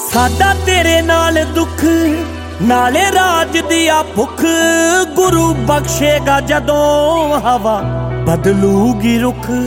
ਸਾਡਾ ਤੇਰੇ ਨਾਲ ਦੁੱਖ नाले राज दिया भुख गुरु बख्शेगा जदों हवा बदलूगी रुख।